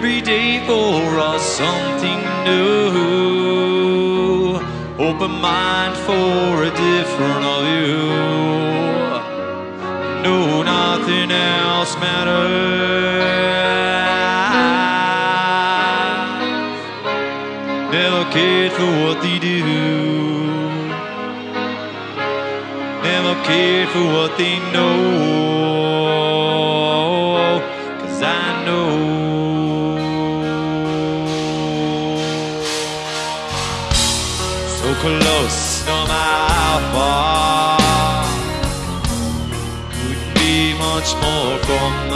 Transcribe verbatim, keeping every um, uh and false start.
every day for us something new. Open mind for a different view. No, nothing else matters. Never cared for what they do. Never cared for what they know. 'Cause I know so close, no matter how far, couldn't be much more from